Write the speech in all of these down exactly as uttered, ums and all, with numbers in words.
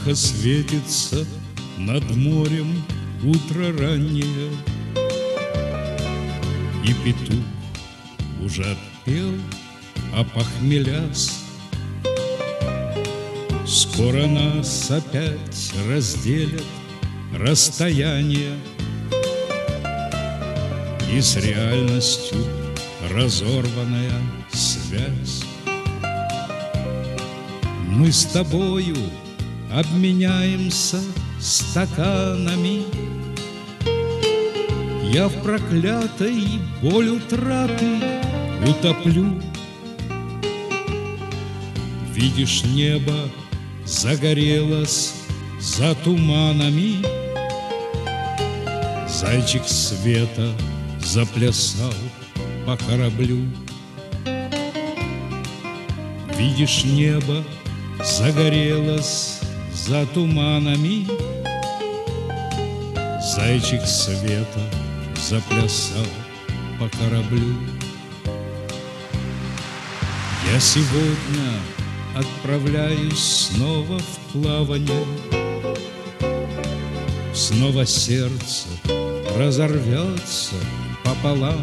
Тихо светится над морем утро раннее, и петух уже отпел, опохмелясь. Скоро нас опять разделят расстояние, и с реальностью разорванная связь. Мы с тобою обменяемся стаканами. Я в проклятой боль утраты утоплю. Видишь, небо загорелось за туманами, зайчик света заплясал по кораблю. Видишь, небо загорелось за туманами, зайчик света заплясал по кораблю. Я сегодня отправляюсь снова в плавание, снова сердце разорвется пополам.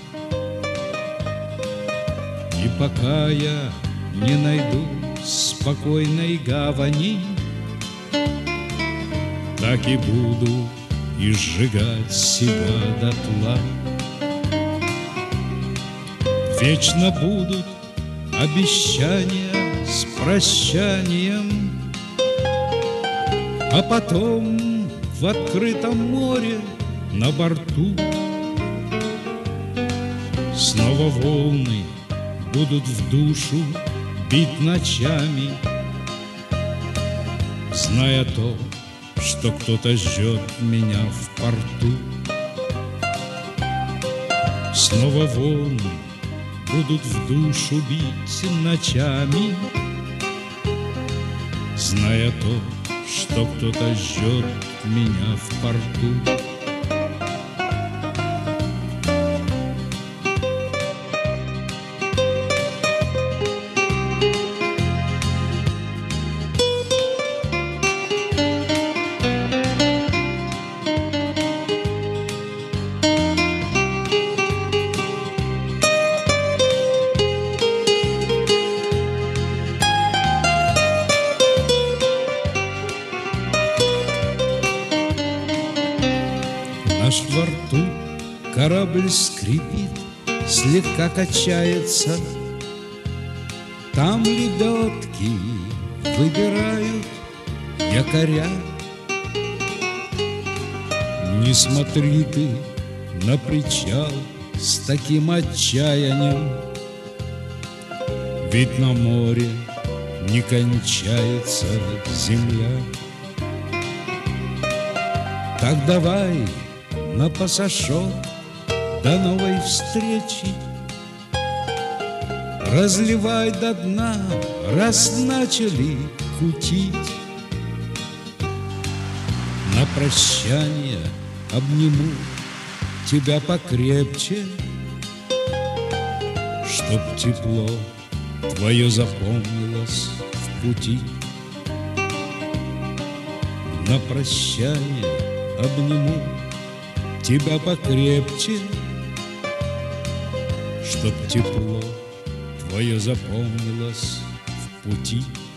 И пока я не найду спокойной гавани, так и буду и сжигать себя дотла. Вечно будут обещания с прощанием, а потом в открытом море на борту снова волны будут в душу бить ночами, зная то, что кто-то ждет меня в порту. Снова волны будут в душу бить ночами, зная то, что кто-то ждет меня в порту. Наш во рту корабль скрипит, слегка качается. Там лебедки выбирают якоря. Не смотри ты на причал с таким отчаянием, ведь на море не кончается земля. Так давай на пасашок, до новой встречи. Разливай до дна, раз начали кутить. На прощание обниму тебя покрепче, чтоб тепло твое запомнилось в пути. На прощание обниму тебя покрепче, чтоб тепло твое запомнилось в пути.